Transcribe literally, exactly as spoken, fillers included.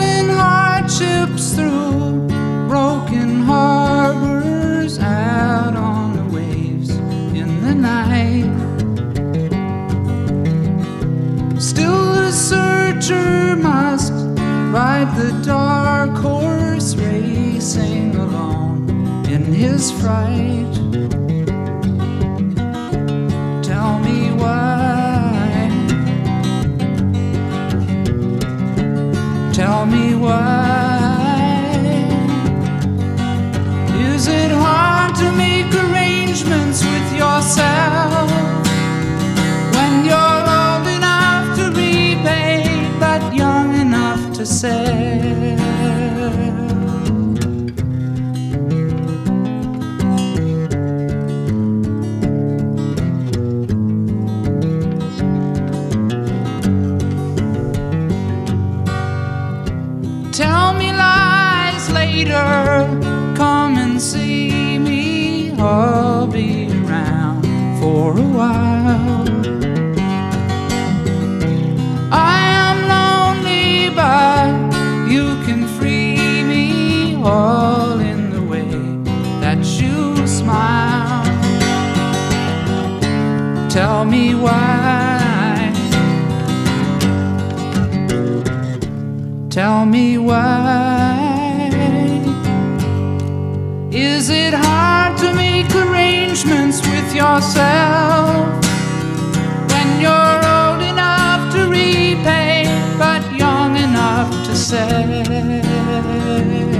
sailing hardships through broken harbors, out on the waves in the night. Still the searcher must ride the dark horse, racing alone in his fright. Tell me why, tell me why. Is it hard to make arrangements with yourself when you're old enough to repay but young enough to sell? Tell me lies later, come and see me, I'll be around for a while. I am lonely, but you can free me, all in the way that you smile. Tell me why, tell me why. Is it hard to make arrangements with yourself when you're old enough to repay but young enough to sell?